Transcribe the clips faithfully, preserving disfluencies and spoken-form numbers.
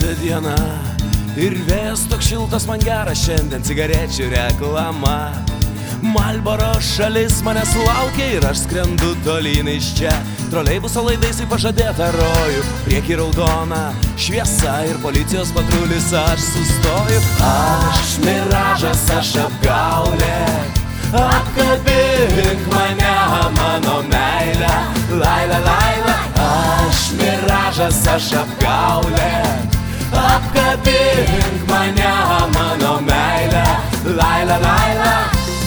saulėta diena ir vėjas toks šiltas, man geras šiandien cigarečių reklama. Marlboro šalis manęs laukia ir aš skrendu tolyn iš čia. Troleibuso laidais į pažadėtą rojų, prieky raudona šviesa ir policijos patrulis, aš sustoju. Aš miražas, aš apgaulė, apkabink mane, mano meilė, laila, laila. Aš miražas, aš apgaulė, apkabink mane, mano meilė, laila, laila.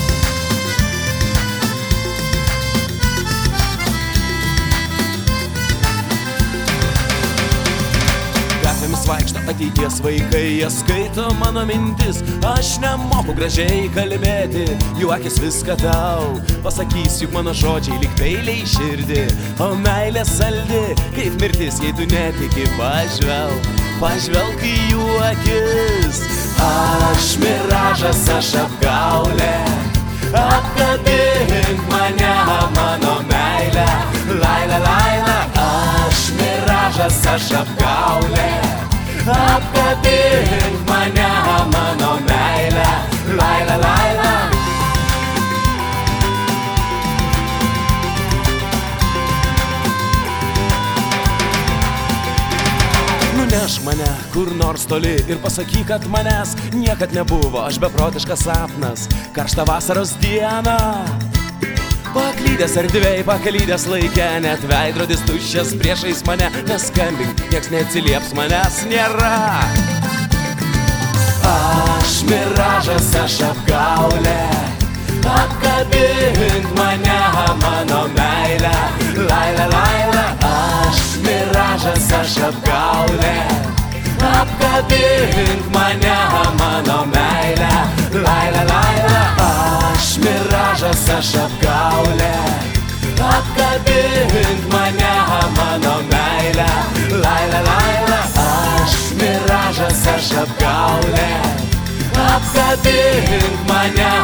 Gatvėmis vaikšto ateities vaikai, jie skaito mano mintis. Aš nemoku gražiai kalbėti, jų akis viską tau pasakys, juk mano žodžiai lyg peiliai į širdį. O meilė saldi, kaip mirtis, jei tu netiki, pažvelk, pažvelk į jų akis. Aš miražas, aš apgaulė, apkabink mane, mano meilė, laila, laila. Aš miražas, aš apgaulė, apkabink mane, mano meilė, laila, laila. Nunešk mane kur nors toli ir pasakyk, kad manęs niekad nebuvo, aš beprotiškas sapnas, karštą vasaros dieną. Paklydęs erdvėj, paklydęs laikė, net veidrodis tuščias priešais mane. Neskambink, nieks neatsilieps, manęs nėra. Aš miražas, aš apgaulė, apkabink mane, mano meilė, laila, laila. Aš miražas, aš apgaulė, apkabink mane, mano meilė, laila, laila. Aš miražas, aš apgaulė, apkabink mane, mano meilė, laila, laila. Aš miražas, aš apgaulė, apkabink mane,